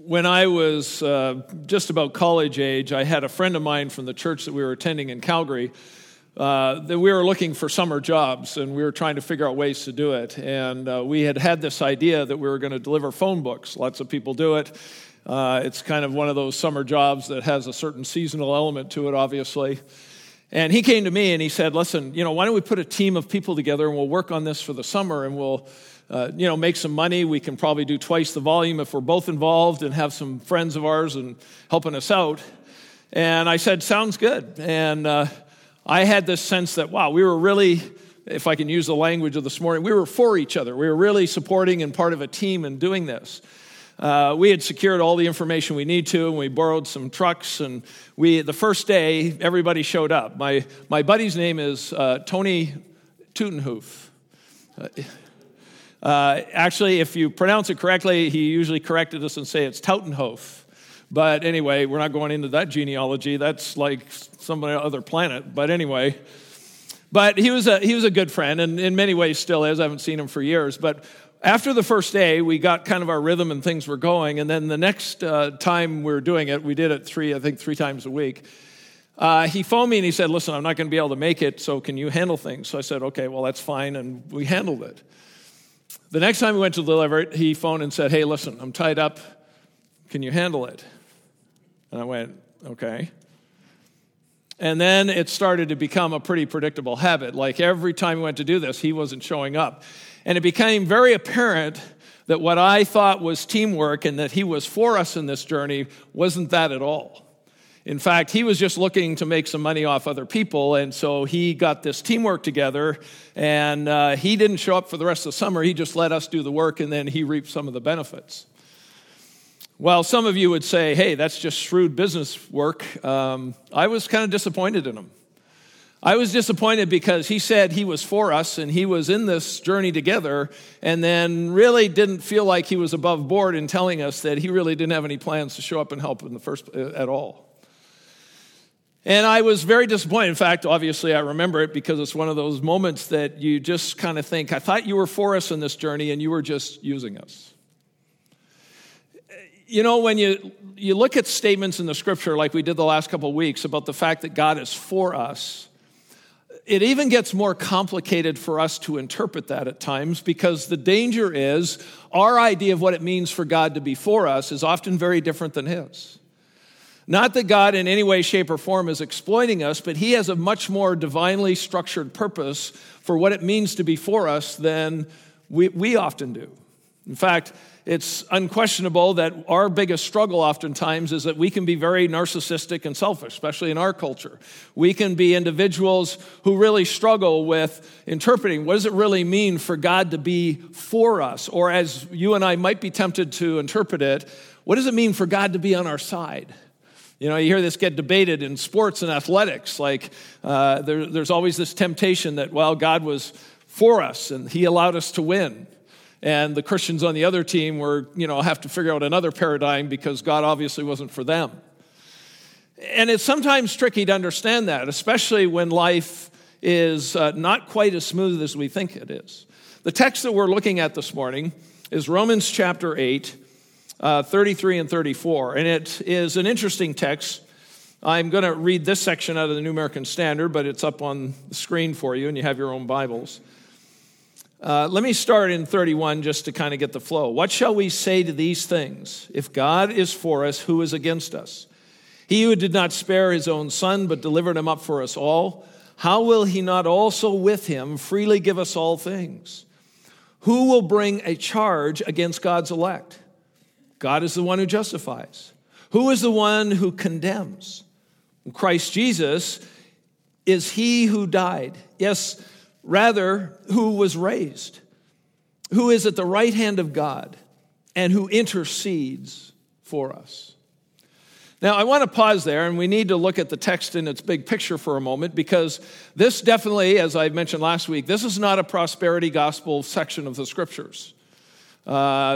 When I was just about college age, I had a friend of mine from the church that we were attending in Calgary that we were looking for summer jobs, and we were trying to figure out ways to do it. And we had this idea that we were going to deliver phone books. Lots of people do it. It's kind of one of those summer jobs that has a certain seasonal element to it, obviously. And he came to me and he said, listen, why don't we put a team of people together and we'll work on this for the summer and we'll make some money. We can probably do twice the volume if we're both involved and have some friends of ours and helping us out. And I said, sounds good. And I had this sense that, wow, we were really, if I can use the language of this morning, we were for each other. We were really supporting and part of a team in doing this. We had secured all the information we need to, and we borrowed some trucks. And the first day, everybody showed up. My buddy's name is Tony Tutenhoof. Actually, if you pronounce it correctly, he usually corrected us and say it's Tautenhof. But anyway, we're not going into that genealogy. That's like some other planet. But anyway, he was a good friend, and in many ways still is. I haven't seen him for years. But after the first day, we got kind of our rhythm and things were going. And then the next time we were doing it, we did it three times a week. He phoned me and he said, listen, I'm not going to be able to make it, so can you handle things? So I said, okay, well, that's fine. And we handled it. The next time we went to deliver it, he phoned and said, hey, listen, I'm tied up. Can you handle it? And I went, okay. And then it started to become a pretty predictable habit. Like every time we went to do this, he wasn't showing up. And it became very apparent that what I thought was teamwork and that he was for us in this journey wasn't that at all. In fact, he was just looking to make some money off other people, and so he got this teamwork together, and he didn't show up for the rest of the summer. He just let us do the work, and then he reaped some of the benefits. Well, some of you would say, hey, that's just shrewd business work. I was kind of disappointed in him. I was disappointed because he said he was for us, and he was in this journey together, and then really didn't feel like he was above board in telling us that he really didn't have any plans to show up and help in the first at all. And I was very disappointed. In fact, obviously, I remember it because it's one of those moments that you just kind of think, I thought you were for us in this journey and you were just using us. When you look at statements in the scripture like we did the last couple of weeks about the fact that God is for us, it even gets more complicated for us to interpret that at times because the danger is our idea of what it means for God to be for us is often very different than his. Not that God in any way, shape, or form is exploiting us, but he has a much more divinely structured purpose for what it means to be for us than we often do. In fact, it's unquestionable that our biggest struggle oftentimes is that we can be very narcissistic and selfish, especially in our culture. We can be individuals who really struggle with interpreting what does it really mean for God to be for us? Or as you and I might be tempted to interpret it, what does it mean for God to be on our side? You hear this get debated in sports and athletics. Like there's always this temptation that, well, God was for us and he allowed us to win. And the Christians on the other team have to figure out another paradigm because God obviously wasn't for them. And it's sometimes tricky to understand that, especially when life is not quite as smooth as we think it is. The text that we're looking at this morning is Romans chapter 8, 33 and 34, and it is an interesting text. I'm going to read this section out of the New American Standard, but it's up on the screen for you, and you have your own Bibles. Let me start in 31 just to kind of get the flow. What shall we say to these things? If God is for us, who is against us? He who did not spare his own son, but delivered him up for us all, how will he not also with him freely give us all things? Who will bring a charge against God's elect? God is the one who justifies. Who is the one who condemns? Christ Jesus is he who died. Yes, rather, who was raised, who is at the right hand of God, and who intercedes for us. Now, I want to pause there, and we need to look at the text in its big picture for a moment, because this definitely, as I mentioned last week, this is not a prosperity gospel section of the scriptures.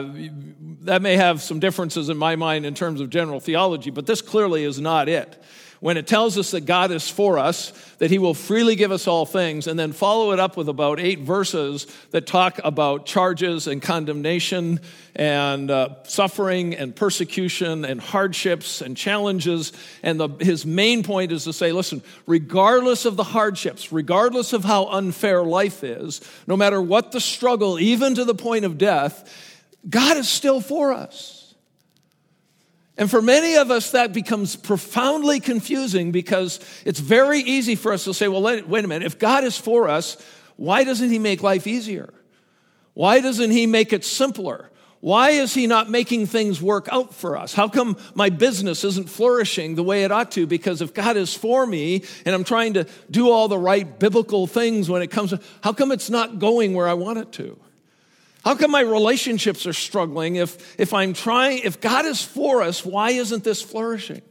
That may have some differences in my mind in terms of general theology, but this clearly is not it. when it tells us that God is for us, that he will freely give us all things, and then follow it up with about 8 verses that talk about charges and condemnation and suffering and persecution and hardships and challenges. And his main point is to say, listen, regardless of the hardships, regardless of how unfair life is, no matter what the struggle, even to the point of death, God is still for us. And for many of us, that becomes profoundly confusing because it's very easy for us to say, well, wait a minute, if God is for us, why doesn't he make life easier? Why doesn't he make it simpler? Why is he not making things work out for us? How come my business isn't flourishing the way it ought to? Because if God is for me and I'm trying to do all the right biblical things when it comes to, how come it's not going where I want it to? How come my relationships are struggling? If God is for us, why isn't this flourishing?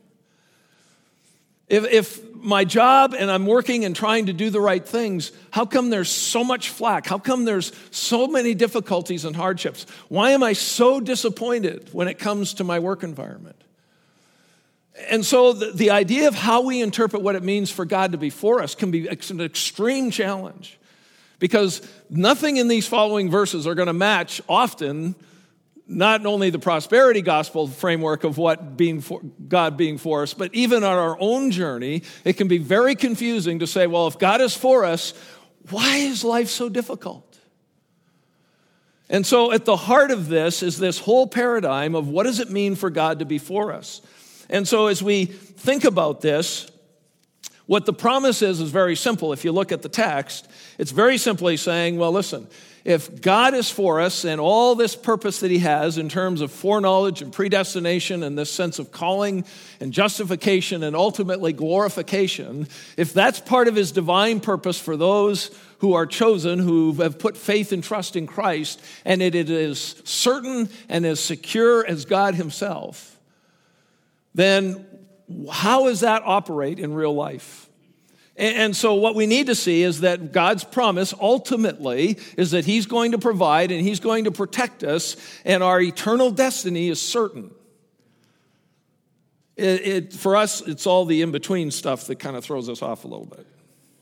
If my job and I'm working and trying to do the right things, how come there's so much flack? How come there's so many difficulties and hardships? Why am I so disappointed when it comes to my work environment? And so the idea of how we interpret what it means for God to be for us can be an extreme challenge. Because nothing in these following verses are going to match often not only the prosperity gospel framework of what God being for us, but even on our own journey, it can be very confusing to say, well, if God is for us, why is life so difficult? And so at the heart of this is this whole paradigm of what does it mean for God to be for us? And so as we think about this, what the promise is very simple. If you look at the text, it's very simply saying, well, listen, if God is for us and all this purpose that he has in terms of foreknowledge and predestination and this sense of calling and justification and ultimately glorification, if that's part of his divine purpose for those who are chosen, who have put faith and trust in Christ, and it is certain and as secure as God himself, then how does that operate in real life? And so what we need to see is that God's promise ultimately is that he's going to provide and he's going to protect us, and our eternal destiny is certain. For us, it's all the in-between stuff that kind of throws us off a little bit.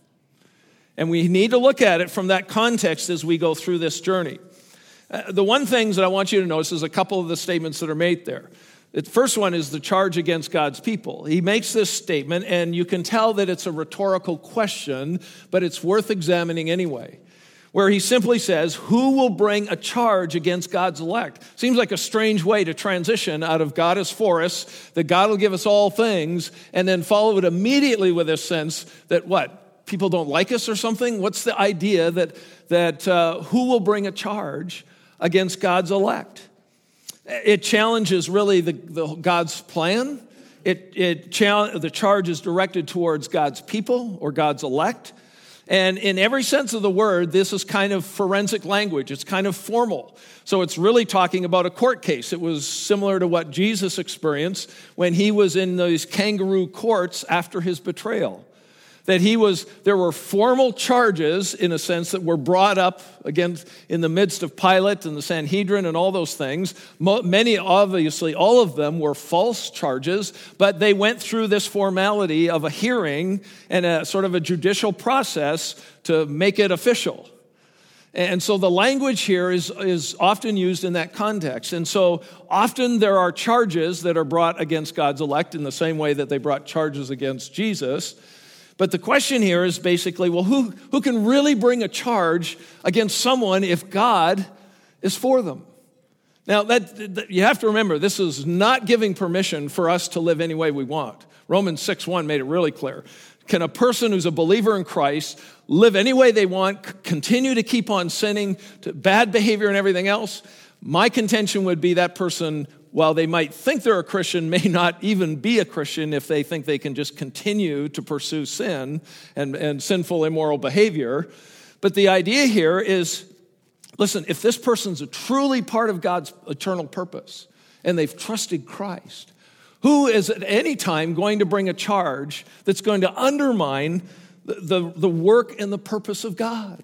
And we need to look at it from that context as we go through this journey. The one thing that I want you to notice is a couple of the statements that are made there. The first one is the charge against God's people. He makes this statement, and you can tell that it's a rhetorical question, but it's worth examining anyway, where he simply says, who will bring a charge against God's elect? Seems like a strange way to transition out of God is for us, that God will give us all things, and then follow it immediately with this sense that what? People don't like us or something? What's the idea that who will bring a charge against God's elect? It challenges really the God's plan. The charge is directed towards God's people or God's elect. And in every sense of the word, this is kind of forensic language. It's kind of formal. So it's really talking about a court case. It was similar to what Jesus experienced when he was in those kangaroo courts after his betrayal. There were formal charges, in a sense, that were brought up again in the midst of Pilate and the Sanhedrin and all those things. Many, obviously, all of them were false charges, but they went through this formality of a hearing and a sort of a judicial process to make it official. And so the language here is often used in that context. And so often there are charges that are brought against God's elect in the same way that they brought charges against Jesus. But the question here is basically, well, who can really bring a charge against someone if God is for them? Now, that you have to remember, this is not giving permission for us to live any way we want. Romans 6:1 made it really clear. Can a person who's a believer in Christ live any way they want, continue to keep on sinning, to bad behavior and everything else? My contention would be that person, while they might think they're a Christian, may not even be a Christian if they think they can just continue to pursue sin and sinful, immoral behavior. But the idea here is, listen, if this person's a truly part of God's eternal purpose and they've trusted Christ, who is at any time going to bring a charge that's going to undermine the work and the purpose of God?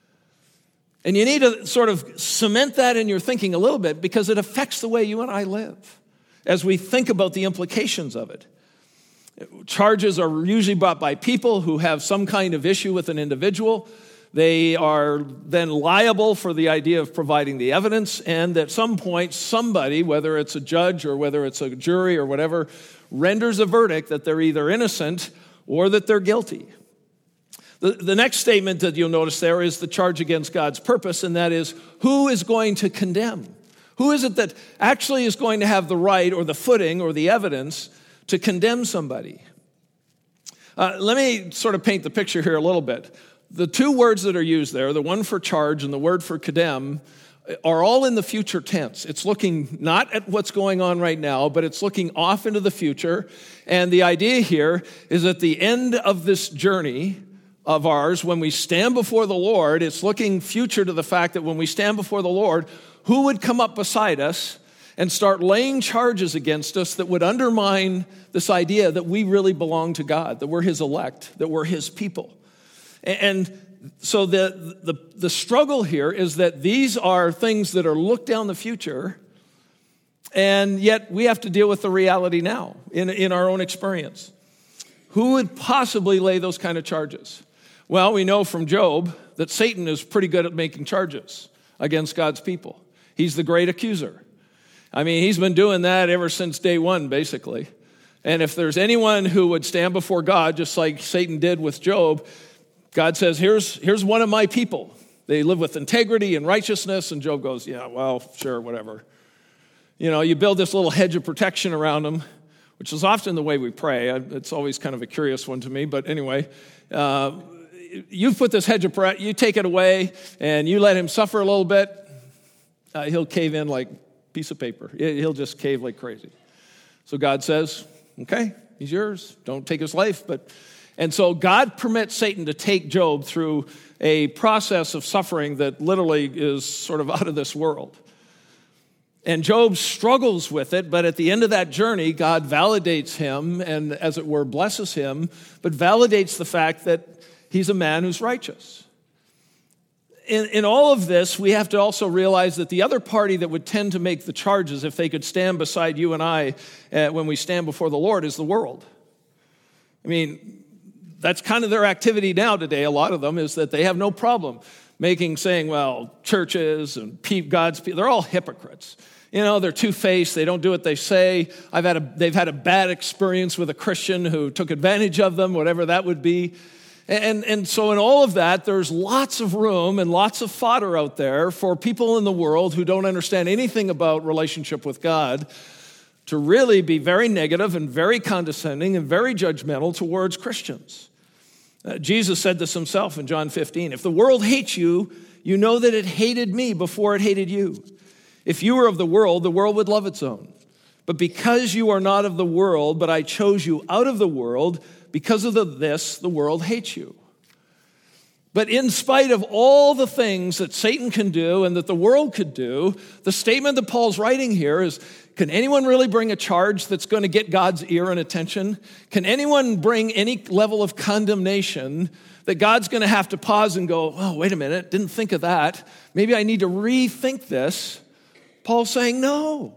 And you need to sort of cement that in your thinking a little bit because it affects the way you and I live as we think about the implications of it. Charges are usually brought by people who have some kind of issue with an individual. They are then liable for the idea of providing the evidence, and at some point, somebody, whether it's a judge or whether it's a jury or whatever, renders a verdict that they're either innocent or that they're guilty. The next statement that you'll notice there is the charge against God's purpose, and that is, who is going to condemn? Who is it that actually is going to have the right or the footing or the evidence to condemn somebody? Let me sort of paint the picture here a little bit. The two words that are used there, the one for charge and the word for condemn, are all in the future tense. It's looking not at what's going on right now, but it's looking off into the future. And the idea here is at the end of this journey of ours, when we stand before the Lord, it's looking future to the fact that when we stand before the Lord, who would come up beside us and start laying charges against us that would undermine this idea that we really belong to God, that we're His elect, that we're His people. And so the struggle here is that these are things that are looked down the future, and yet we have to deal with the reality now in our own experience. Who would possibly lay those kind of charges? Well, we know from Job that Satan is pretty good at making charges against God's people. He's the great accuser. I mean, he's been doing that ever since day one, basically. And if there's anyone who would stand before God, just like Satan did with Job, God says, here's one of my people. They live with integrity and righteousness. And Job goes, yeah, well, sure, whatever. You know, you build this little hedge of protection around them, which is often the way we pray. It's always kind of a curious one to me. But anyway, you put this hedge of protection, you take it away, and you let him suffer a little bit, he'll cave in like a piece of paper. He'll just cave like crazy. So God says, okay, he's yours. Don't take his life. And so God permits Satan to take Job through a process of suffering that literally is sort of out of this world. And Job struggles with it, but at the end of that journey, God validates him and, as it were, blesses him, but validates the fact that he's a man who's righteous. In all of this, we have to also realize that the other party that would tend to make the charges, if they could stand beside you and I when we stand before the Lord, is the world. I mean, that's kind of their activity now today, a lot of them, is that they have no problem saying, well, churches and God's people, they're all hypocrites. You know, they're two-faced, they don't do what they say. They've had a bad experience with a Christian who took advantage of them, whatever that would be. And so in all of that, there's lots of room and lots of fodder out there for people in the world who don't understand anything about relationship with God to really be very negative and very condescending and very judgmental towards Christians. Jesus said this himself in John 15. If the world hates you, you know that it hated me before it hated you. If you were of the world would love its own. But because you are not of the world, but I chose you out of the world, because of this, the world hates you. But in spite of all the things that Satan can do and that the world could do, the statement that Paul's writing here is, can anyone really bring a charge that's going to get God's ear and attention? Can anyone bring any level of condemnation that God's going to have to pause and go, oh, wait a minute, didn't think of that. Maybe I need to rethink this. Paul's saying, no.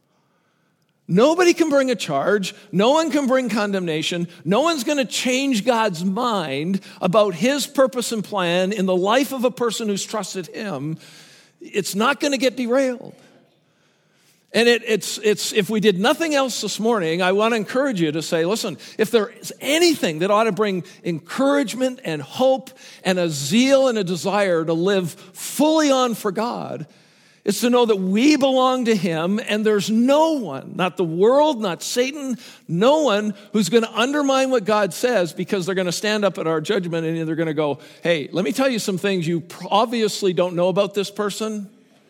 Nobody can bring a charge. No one can bring condemnation. No one's going to change God's mind about his purpose and plan in the life of a person who's trusted him. It's not going to get derailed. And it's if we did nothing else this morning, I want to encourage you to say, listen, if there is anything that ought to bring encouragement and hope and a zeal and a desire to live fully on for God, it's to know that we belong to him, and there's no one, not the world, not Satan, no one who's going to undermine what God says, because they're going to stand up at our judgment and they're going to go, hey, let me tell you some things you obviously don't know about this person,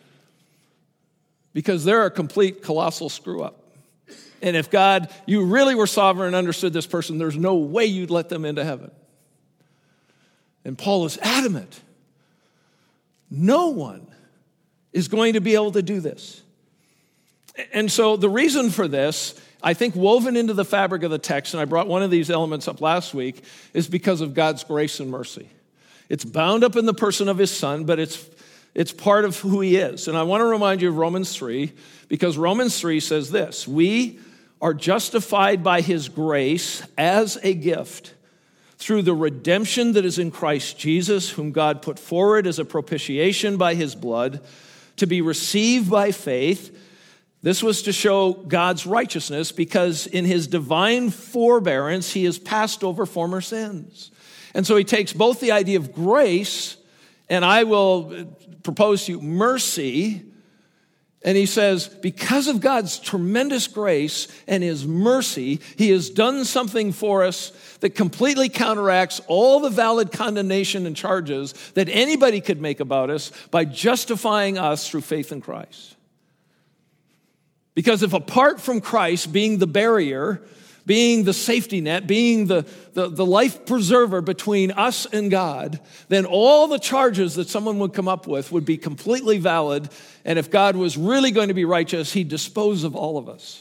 because they're a complete colossal screw up. And if God, you really were sovereign and understood this person, there's no way you'd let them into heaven. And Paul is adamant. No one is going to be able to do this. And so the reason for this, I think woven into the fabric of the text, and I brought one of these elements up last week, is because of God's grace and mercy. It's bound up in the person of his Son, but it's part of who he is. And I want to remind you of Romans 3, because Romans 3 says this: we are justified by his grace as a gift through the redemption that is in Christ Jesus, whom God put forward as a propitiation by his blood, to be received by faith. This was to show God's righteousness, because in his divine forbearance, he has passed over former sins. And so he takes both the idea of grace, and I will propose to you mercy, and he says, because of God's tremendous grace and his mercy, he has done something for us that completely counteracts all the valid condemnation and charges that anybody could make about us by justifying us through faith in Christ. Because if apart from Christ being the barrier, being the safety net, being the life preserver between us and God, then all the charges that someone would come up with would be completely valid. And if God was really going to be righteous, he'd dispose of all of us.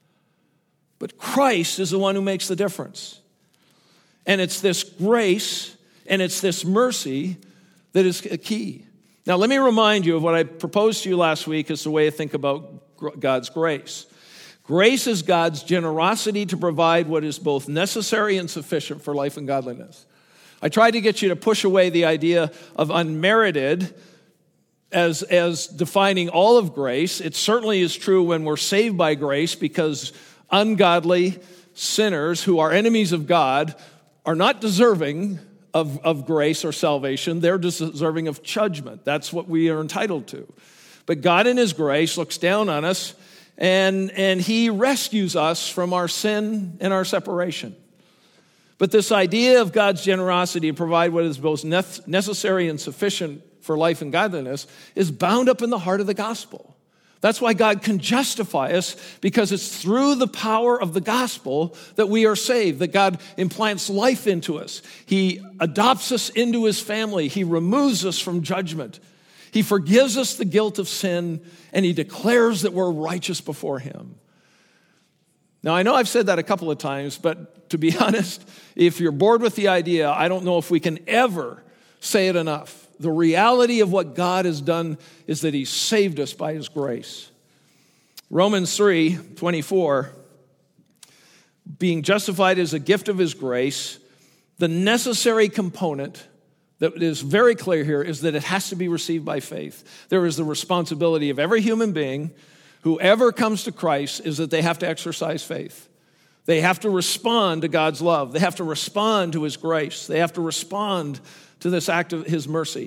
But Christ is the one who makes the difference. And it's this grace and it's this mercy that is a key. Now, let me remind you of what I proposed to you last week as the way to think about God's grace. Grace is God's generosity to provide what is both necessary and sufficient for life and godliness. I tried to get you to push away the idea of unmerited as defining all of grace. It certainly is true when we're saved by grace, because ungodly sinners who are enemies of God are not deserving of grace or salvation. They're deserving of judgment. That's what we are entitled to. But God in his grace looks down on us, and he rescues us from our sin and our separation. But this idea of God's generosity to provide what is both necessary and sufficient for life and godliness is bound up in the heart of the gospel. That's why God can justify us, because it's through the power of the gospel that we are saved, that God implants life into us. He adopts us into his family. He removes us from judgment. He forgives us the guilt of sin, and he declares that we're righteous before him. Now, I know I've said that a couple of times, but to be honest, if you're bored with the idea, I don't know if we can ever say it enough. The reality of what God has done is that he saved us by his grace. Romans 3:24, being justified as a gift of his grace, the necessary component that is very clear here is that it has to be received by faith. There is the responsibility of every human being, whoever comes to Christ, is that they have to exercise faith. They have to respond to God's love. They have to respond to his grace. They have to respond to this act of his mercy.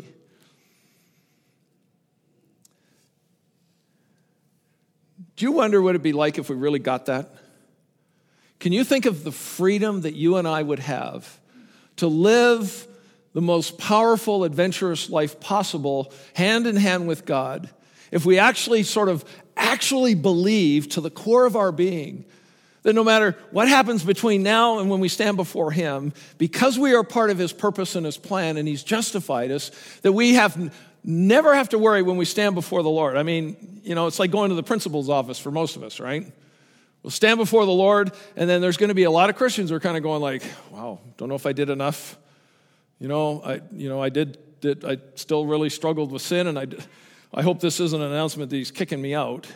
Do you wonder what it'd be like if we really got that? Can you think of the freedom that you and I would have to live the most powerful, adventurous life possible, hand in hand with God, if we actually believe to the core of our being that no matter what happens between now and when we stand before him, because we are part of his purpose and his plan, and he's justified us, that we never have to worry when we stand before the Lord. I mean, it's like going to the principal's office for most of us, right? We'll stand before the Lord, and then there's going to be a lot of Christians who are kind of going like, wow, don't know if I did enough. I still really struggled with sin, and I hope this isn't an announcement that he's kicking me out.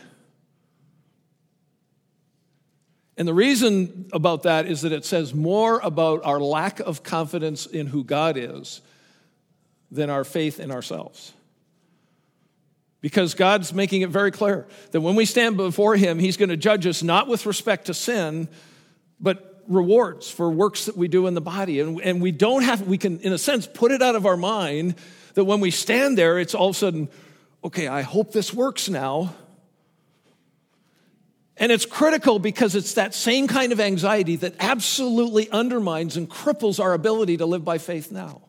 And the reason about that is that it says more about our lack of confidence in who God is than our faith in ourselves. Because God's making it very clear that when we stand before him, he's going to judge us not with respect to sin, but rewards for works that we do in the body. And we can, in a sense, put it out of our mind that when we stand there, it's all of a sudden, okay, I hope this works now. And it's critical because it's that same kind of anxiety that absolutely undermines and cripples our ability to live by faith now.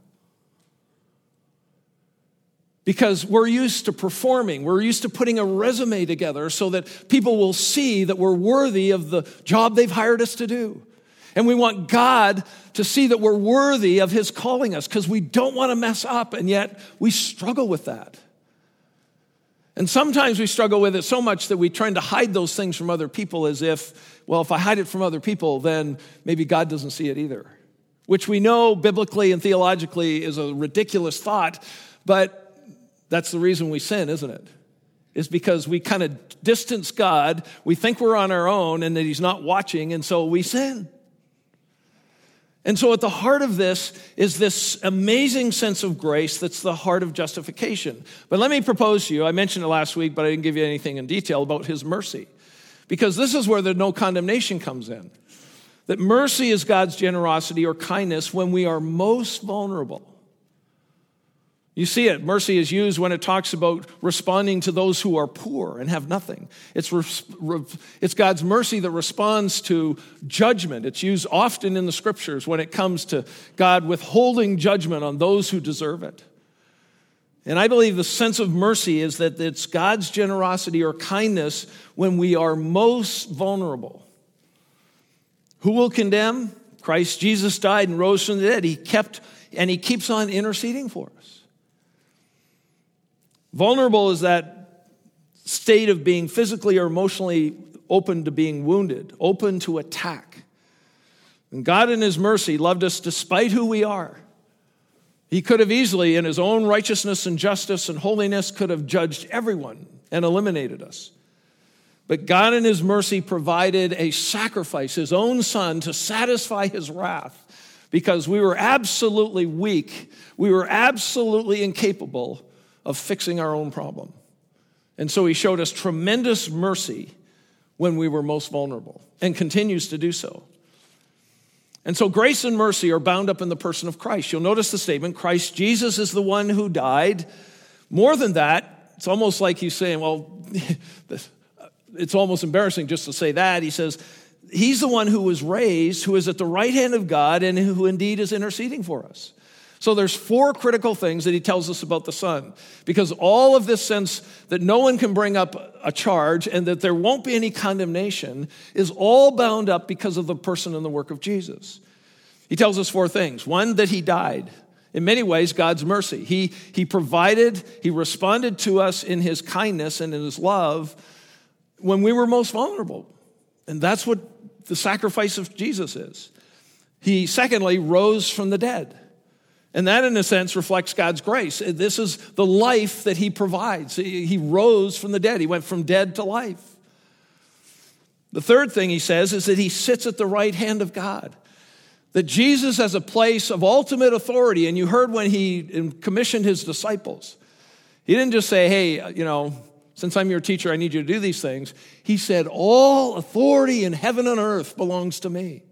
Because we're used to performing, we're used to putting a resume together so that people will see that we're worthy of the job they've hired us to do. And we want God to see that we're worthy of his calling us, because we don't want to mess up, and yet we struggle with that. And sometimes we struggle with it so much that we try to hide those things from other people, as if, well, if I hide it from other people, then maybe God doesn't see it either. Which we know biblically and theologically is a ridiculous thought, but that's the reason we sin, isn't it? is because we kind of distance God. We think we're on our own and that he's not watching, and so we sin. And so at the heart of this is this amazing sense of grace that's the heart of justification. But let me propose to you, I mentioned it last week, but I didn't give you anything in detail about his mercy. Because this is where the no condemnation comes in. That mercy is God's generosity or kindness when we are most vulnerable. You see it. Mercy is used when it talks about responding to those who are poor and have nothing. It's God's mercy that responds to judgment. It's used often in the scriptures when it comes to God withholding judgment on those who deserve it. And I believe the sense of mercy is that it's God's generosity or kindness when we are most vulnerable. Who will condemn? Christ Jesus died and rose from the dead. He keeps on interceding for us. Vulnerable is that state of being physically or emotionally open to being wounded, open to attack. And God in his mercy loved us despite who we are. He could have easily, in his own righteousness and justice and holiness, could have judged everyone and eliminated us. But God in his mercy provided a sacrifice, his own son, to satisfy his wrath because we were absolutely weak. We were absolutely incapable of fixing our own problem. And so he showed us tremendous mercy when we were most vulnerable and continues to do so. And so grace and mercy are bound up in the person of Christ. You'll notice the statement, Christ Jesus is the one who died. More than that, it's almost like he's saying, well, it's almost embarrassing just to say that. He says, he's the one who was raised, who is at the right hand of God, and who indeed is interceding for us. So there's 4 critical things that he tells us about the Son, because all of this sense that no one can bring up a charge and that there won't be any condemnation is all bound up because of the person and the work of Jesus. He tells us 4 things. 1, that he died. In many ways, God's mercy. He provided, he responded to us in his kindness and in his love when we were most vulnerable. And that's what the sacrifice of Jesus is. He, secondly, rose from the dead. And that, in a sense, reflects God's grace. This is the life that he provides. He rose from the dead. He went from dead to life. The third thing he says is that he sits at the right hand of God. That Jesus has a place of ultimate authority. And you heard when he commissioned his disciples. He didn't just say, hey, since I'm your teacher, I need you to do these things. He said, all authority in heaven and earth belongs to me.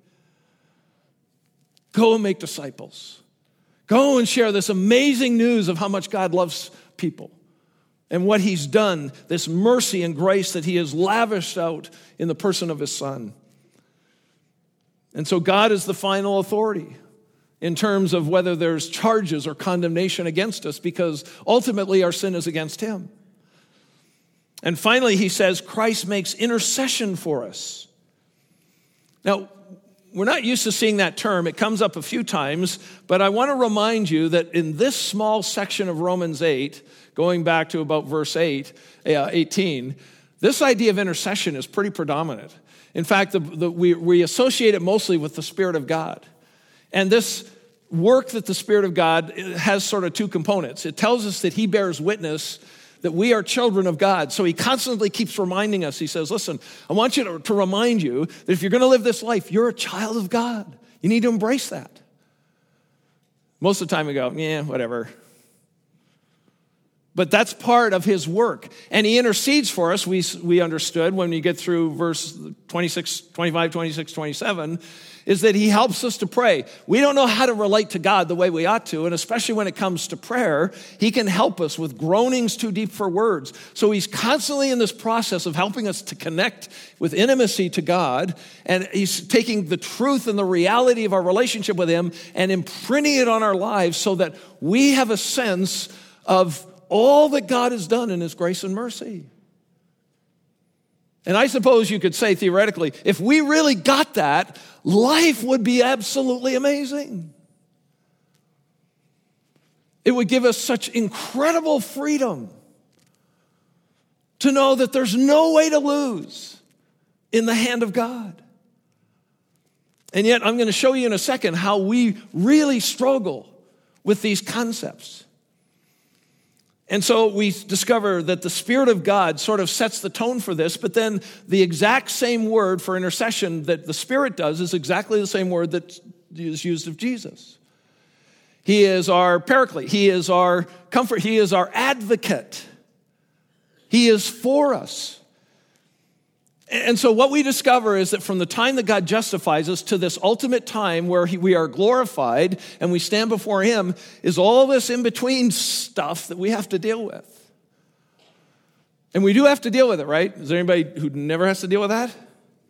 Go and make disciples. Go and share this amazing news of how much God loves people and what he's done, this mercy and grace that he has lavished out in the person of his Son. And so God is the final authority in terms of whether there's charges or condemnation against us, because ultimately our sin is against him. And finally, he says, Christ makes intercession for us. Now, we're not used to seeing that term. It comes up a few times, but I want to remind you that in this small section of Romans 8, going back to about verse 18, this idea of intercession is pretty predominant. In fact, we associate it mostly with the Spirit of God. And this work that the Spirit of God has sort of 2 components. It tells us that he bears witness that we are children of God. So he constantly keeps reminding us. He says, listen, I want you to remind you that if you're going to live this life, you're a child of God. You need to embrace that. Most of the time we go, yeah, whatever. But that's part of his work. And he intercedes for us, we understood when you get through verse 26, 25, 26, 27, is that he helps us to pray. We don't know how to relate to God the way we ought to, and especially when it comes to prayer, he can help us with groanings too deep for words. So he's constantly in this process of helping us to connect with intimacy to God, and he's taking the truth and the reality of our relationship with him and imprinting it on our lives so that we have a sense of all that God has done in his grace and mercy. And I suppose you could say theoretically, if we really got that, life would be absolutely amazing. It would give us such incredible freedom to know that there's no way to lose in the hand of God. And yet I'm going to show you in a second how we really struggle with these concepts. And so we discover that the Spirit of God sort of sets the tone for this, but then the exact same word for intercession that the Spirit does is exactly the same word that is used of Jesus. He is our paraclete. He is our comfort. He is our advocate. He is for us. And so what we discover is that from the time that God justifies us to this ultimate time where we are glorified and we stand before Him is all this in-between stuff that we have to deal with. And we do have to deal with it, right? Is there anybody who never has to deal with that?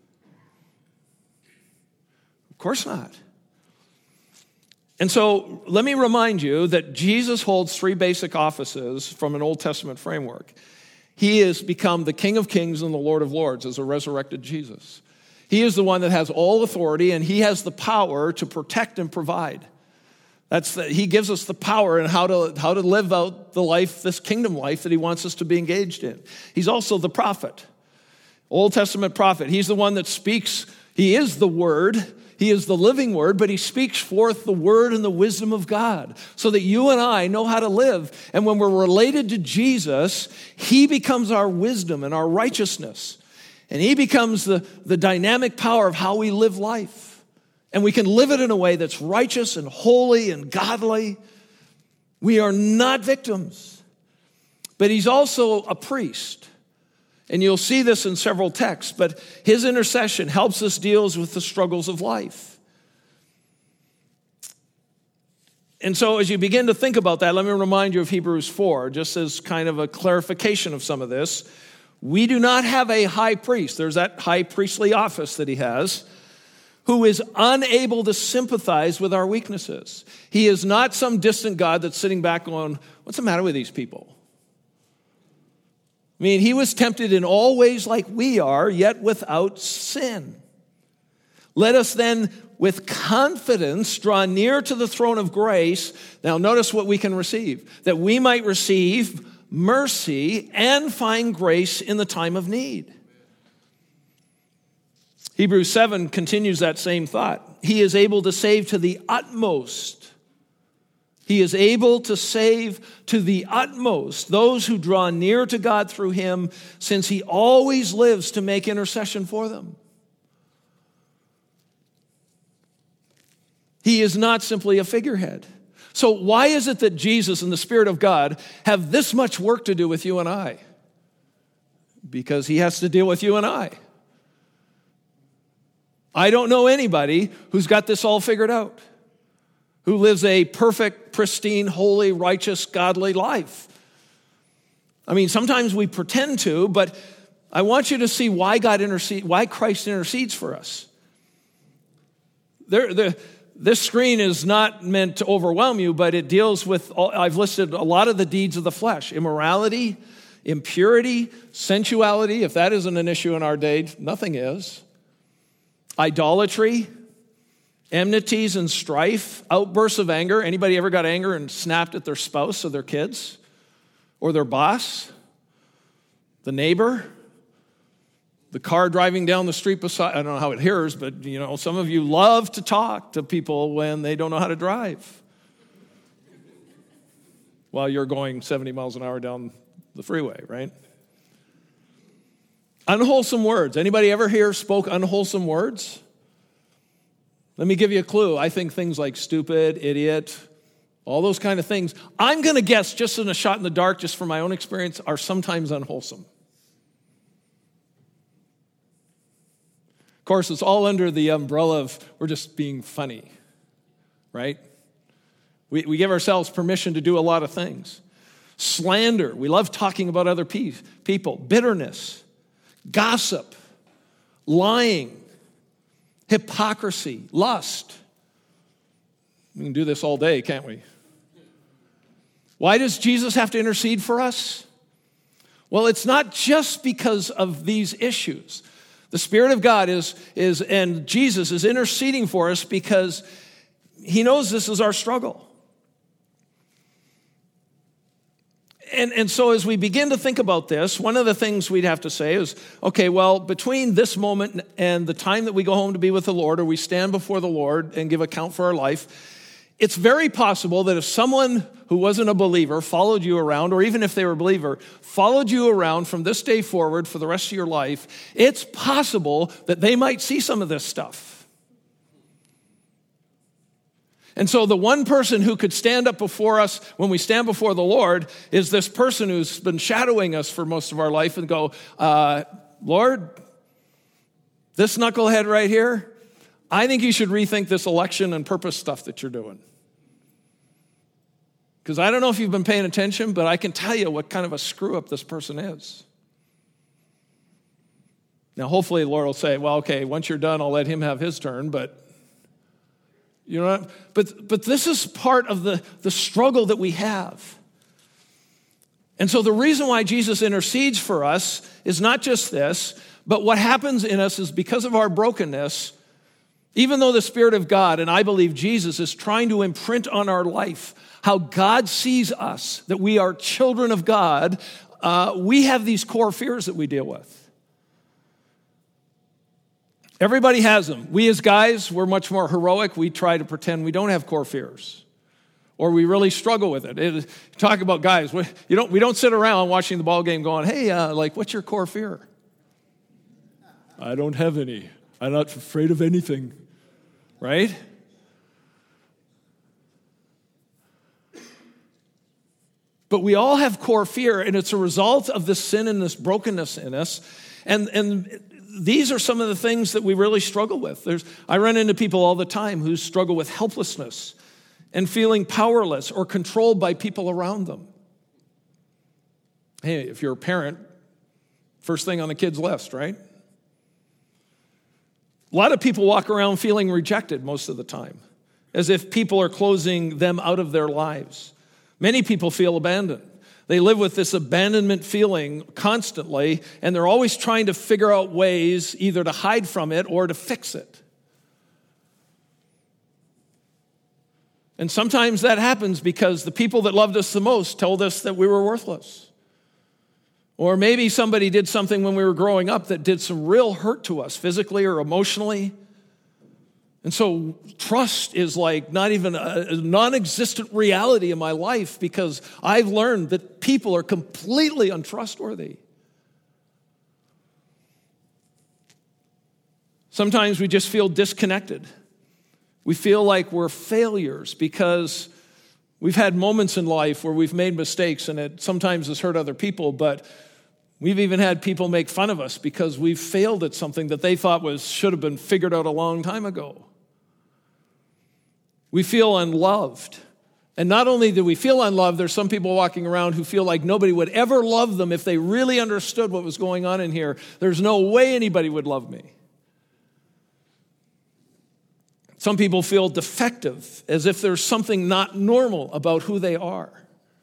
Of course not. And so let me remind you that Jesus holds three basic offices from an Old Testament framework. He has become the King of Kings and the Lord of Lords as a resurrected Jesus. He is the one that has all authority, and He has the power to protect and provide. He gives us the power in how to live out the life, this kingdom life that He wants us to be engaged in. He's also the prophet, Old Testament prophet. He's the one that speaks. He is the Word. He is the living Word, but He speaks forth the word and the wisdom of God so that you and I know how to live. And when we're related to Jesus, He becomes our wisdom and our righteousness. And He becomes the dynamic power of how we live life. And we can live it in a way that's righteous and holy and godly. We are not victims. But He's also a priest. And you'll see this in several texts, but His intercession helps us deal with the struggles of life. And so as you begin to think about that, let me remind you of Hebrews 4, just as kind of a clarification of some of this. We do not have a high priest. There's that high priestly office that He has, who is unable to sympathize with our weaknesses. He is not some distant God that's sitting back going, what's the matter with these people? I mean, He was tempted in all ways like we are, yet without sin. Let us then, with confidence, draw near to the throne of grace. Now, notice what we can receive. That we might receive mercy and find grace in the time of need. Hebrews 7 continues that same thought. He is able to save to the utmost. He is able to save to the utmost those who draw near to God through Him, since He always lives to make intercession for them. He is not simply a figurehead. So why is it that Jesus and the Spirit of God have this much work to do with you and I? Because He has to deal with you and I. I don't know anybody who's got this all figured out, who lives a perfect, pristine, holy, righteous, godly life. I mean, sometimes we pretend to, but I want you to see why Christ intercedes for us. This screen is not meant to overwhelm you, but it deals with, I've listed a lot of the deeds of the flesh: immorality, impurity, sensuality. If that isn't an issue in our day, nothing is. Idolatry, enmities and strife, outbursts of anger. Anybody ever got anger and snapped at their spouse or their kids or their boss, the neighbor, the car driving down the street beside? I don't know how it hears, but some of you love to talk to people when they don't know how to drive while you're going 70 miles an hour down the freeway, right? Unwholesome words. Anybody ever here spoke unwholesome words? Let me give you a clue. I think things like stupid, idiot, all those kind of things, I'm going to guess, just in a shot in the dark, just from my own experience, are sometimes unwholesome. Of course, it's all under the umbrella of we're just being funny, right? We give ourselves permission to do a lot of things. Slander. We love talking about other people. Bitterness, gossip, lying, hypocrisy, lust. We can do this all day, can't we? Why does Jesus have to intercede for us? Well, it's not just because of these issues. The Spirit of God and Jesus is interceding for us because He knows this is our struggle. And so as we begin to think about this, one of the things we'd have to say is, okay, well, between this moment and the time that we go home to be with the Lord, or we stand before the Lord and give account for our life, it's very possible that if someone who wasn't a believer followed you around, or even if they were a believer, followed you around from this day forward for the rest of your life, it's possible that they might see some of this stuff. And so the one person who could stand up before us when we stand before the Lord is this person who's been shadowing us for most of our life and go, Lord, this knucklehead right here, I think you should rethink this election and purpose stuff that you're doing. Because I don't know if you've been paying attention, but I can tell you what kind of a screw-up this person is. Now, hopefully the Lord will say, well, okay, once you're done, I'll let him have his turn, but you know, but this is part of the struggle that we have. And so the reason why Jesus intercedes for us is not just this, but what happens in us is because of our brokenness, even though the Spirit of God, and I believe Jesus, is trying to imprint on our life how God sees us, that we are children of God, we have these core fears that we deal with. Everybody has them. We as guys, we're much more heroic. We try to pretend we don't have core fears, or we really struggle with it. Talk about guys. We don't sit around watching the ball game going, hey, what's your core fear? I don't have any. I'm not afraid of anything, right? But we all have core fear, and it's a result of this sin and this brokenness in us. And these are some of the things that we really struggle with. I run into people all the time who struggle with helplessness and feeling powerless or controlled by people around them. Hey, if you're a parent, first thing on the kid's list, right? A lot of people walk around feeling rejected most of the time, as if people are closing them out of their lives. Many people feel abandoned. They live with this abandonment feeling constantly, and they're always trying to figure out ways either to hide from it or to fix it. And sometimes that happens because the people that loved us the most told us that we were worthless. Or maybe somebody did something when we were growing up that did some real hurt to us, physically or emotionally. And so trust is like not even a non-existent reality in my life because I've learned that people are completely untrustworthy. Sometimes we just feel disconnected. We feel like we're failures because we've had moments in life where we've made mistakes and it sometimes has hurt other people, but we've even had people make fun of us because we've failed at something that they thought should have been figured out a long time ago. We feel unloved. And not only do we feel unloved, there's some people walking around who feel like nobody would ever love them if they really understood what was going on in here. There's no way anybody would love me. Some people feel defective, as if there's something not normal about who they are.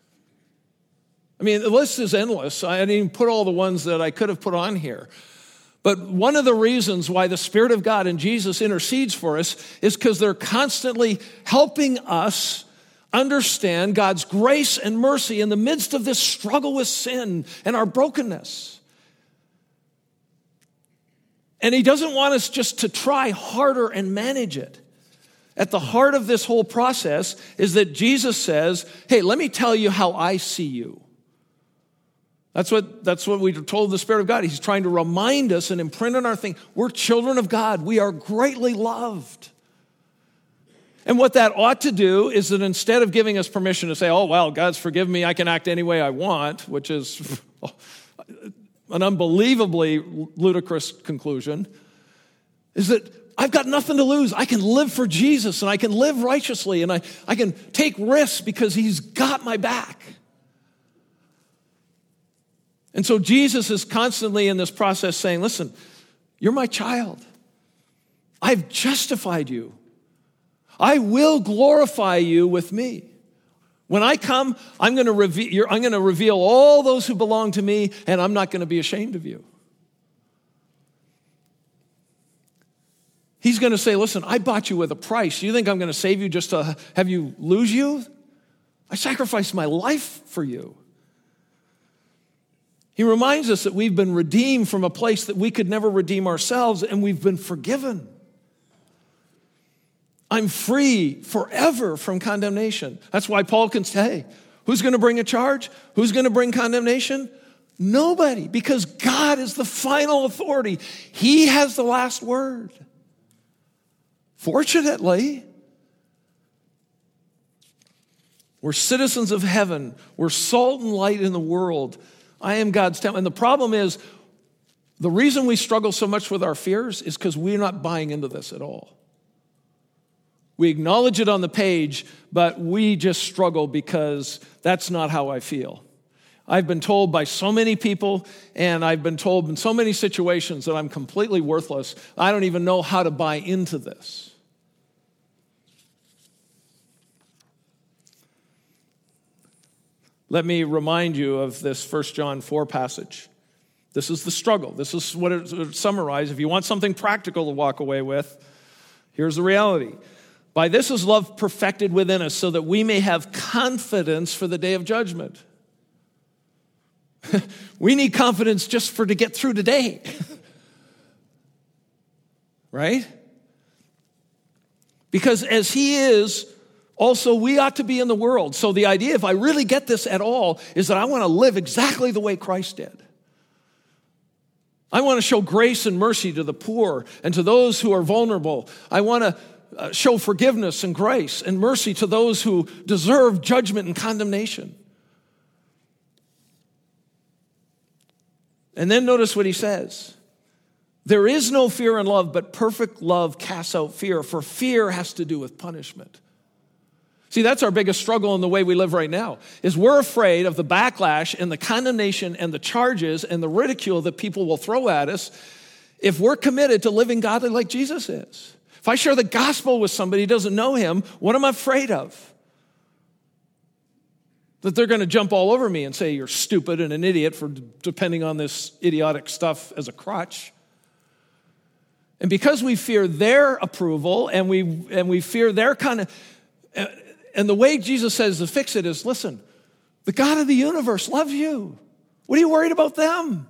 I mean, the list is endless. I didn't even put all the ones that I could have put on here. But one of the reasons why the Spirit of God and Jesus intercedes for us is because they're constantly helping us understand God's grace and mercy in the midst of this struggle with sin and our brokenness. And He doesn't want us just to try harder and manage it. At the heart of this whole process is that Jesus says, hey, let me tell you how I see you. That's what we told the Spirit of God. He's trying to remind us and imprint on our thing. We're children of God. We are greatly loved. And what that ought to do is that instead of giving us permission to say, oh, well, God's forgiven me, I can act any way I want, which is an unbelievably ludicrous conclusion, is that I've got nothing to lose. I can live for Jesus and I can live righteously and I can take risks because He's got my back. And so Jesus is constantly in this process saying, listen, you're my child. I've justified you. I will glorify you with me. When I come, I'm going to reveal all those who belong to me, and I'm not going to be ashamed of you. He's going to say, listen, I bought you with a price. You think I'm going to save you just to have you lose you? I sacrificed my life for you. He reminds us that we've been redeemed from a place that we could never redeem ourselves, and we've been forgiven. I'm free forever from condemnation. That's why Paul can say, who's going to bring a charge? Who's going to bring condemnation? Nobody, because God is the final authority. He has the last word. Fortunately, we're citizens of heaven. We're salt and light in the world. I am God's temple. And the problem is, the reason we struggle so much with our fears is because we're not buying into this at all. We acknowledge it on the page, but we just struggle because that's not how I feel. I've been told by so many people, and I've been told in so many situations that I'm completely worthless. I don't even know how to buy into this. Let me remind you of this 1 John 4 passage. This is the struggle. This is what it summarized. If you want something practical to walk away with, here's the reality. By this is love perfected within us, so that we may have confidence for the day of judgment. We need confidence just to get through today. Right? Because as he is, also we ought to be in the world. So the idea, if I really get this at all, is that I want to live exactly the way Christ did. I want to show grace and mercy to the poor and to those who are vulnerable. I want to show forgiveness and grace and mercy to those who deserve judgment and condemnation. And then notice what he says. There is no fear in love, but perfect love casts out fear, for fear has to do with punishment. See, that's our biggest struggle in the way we live right now, is we're afraid of the backlash and the condemnation and the charges and the ridicule that people will throw at us if we're committed to living godly like Jesus is. If I share the gospel with somebody who doesn't know him, what am I afraid of? That they're going to jump all over me and say, you're stupid and an idiot for depending on this idiotic stuff as a crutch. And because we fear their approval and we fear their kind of... And the way Jesus says to fix it is, listen, the God of the universe loves you. What are you worried about them?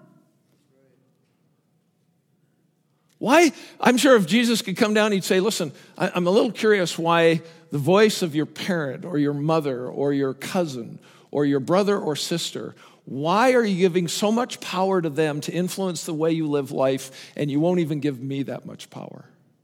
Why? I'm sure if Jesus could come down, he'd say, listen, I'm a little curious why the voice of your parent or your mother or your cousin or your brother or sister, why are you giving so much power to them to influence the way you live life, and you won't even give me that much power?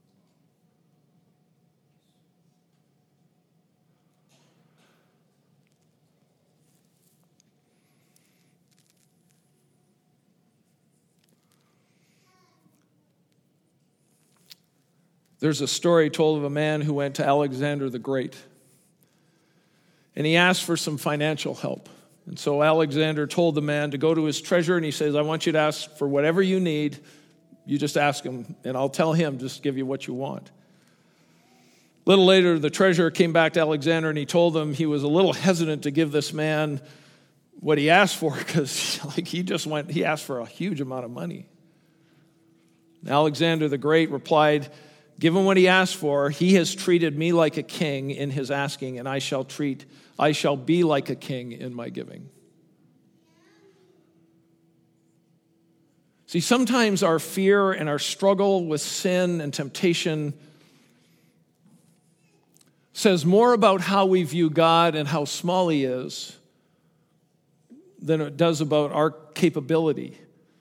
There's a story told of a man who went to Alexander the Great. And he asked for some financial help. And so Alexander told the man to go to his treasurer, and he says, I want you to ask for whatever you need. You just ask him, and I'll tell him, just give you what you want. A little later, the treasurer came back to Alexander, and he told him he was a little hesitant to give this man what he asked for, because he asked for a huge amount of money. And Alexander the Great replied, give him what he asked for. He has treated me like a king in his asking, and I shall be like a king in my giving. See, sometimes our fear and our struggle with sin and temptation says more about how we view God and how small he is than it does about our capability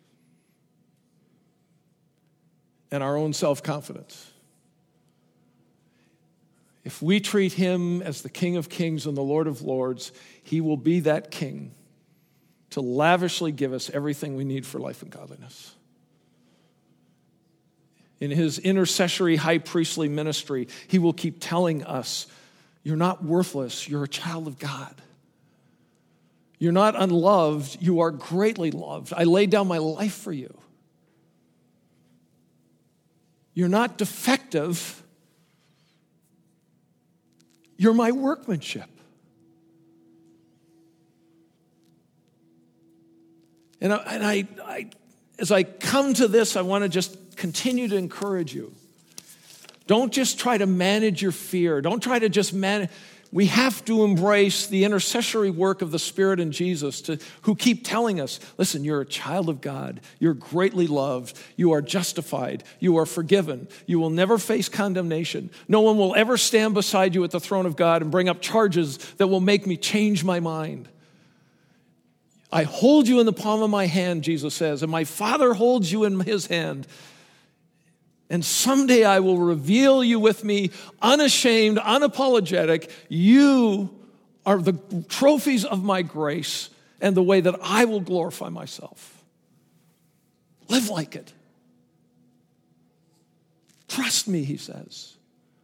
and our own self-confidence. If we treat him as the King of Kings and the Lord of Lords, he will be that king to lavishly give us everything we need for life and godliness. In his intercessory high priestly ministry, he will keep telling us, you're not worthless, you're a child of God. You're not unloved, you are greatly loved. I laid down my life for you. You're not defective, you're my workmanship. And I, as I come to this, I want to just continue to encourage you. Don't just try to manage your fear. Don't try to just manage. we have to embrace the intercessory work of the Spirit and Jesus who keep telling us, listen, you're a child of God. You're greatly loved. You are justified. You are forgiven. You will never face condemnation. No one will ever stand beside you at the throne of God and bring up charges that will make me change my mind. I hold you in the palm of my hand, Jesus says, and my Father holds you in his hand. And someday I will reveal you with me, unashamed, unapologetic. You are the trophies of my grace and the way that I will glorify myself. Live like it. Trust me, he says.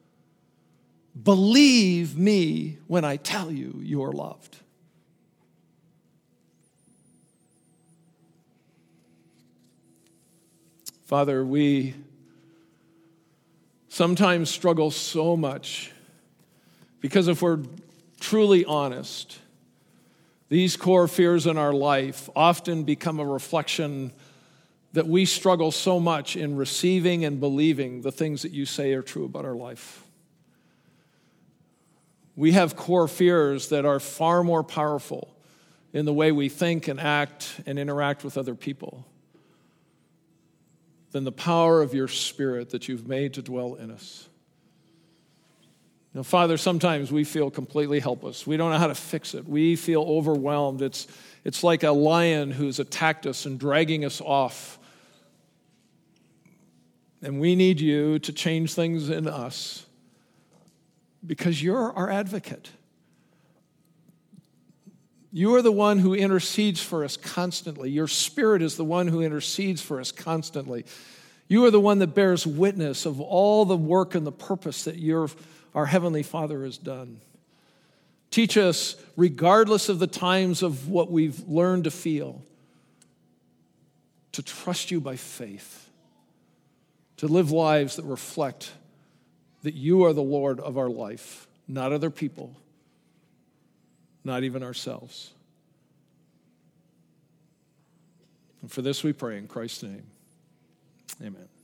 Believe me when I tell you you are loved. Father, we sometimes struggle so much because if we're truly honest, these core fears in our life often become a reflection that we struggle so much in receiving and believing the things that you say are true about our life. We have core fears that are far more powerful in the way we think and act and interact with other people than the power of your Spirit that you've made to dwell in us. Now, Father, sometimes we feel completely helpless. We don't know how to fix it. We feel overwhelmed. It's like a lion who's attacked us and dragging us off. And we need you to change things in us because you're our advocate. You are the one who intercedes for us constantly. Your Spirit is the one who intercedes for us constantly. You are the one that bears witness of all the work and the purpose that our Heavenly Father has done. Teach us, regardless of the times of what we've learned to feel, to trust you by faith, to live lives that reflect that you are the Lord of our life, not other people, not even ourselves. And for this we pray in Christ's name. Amen.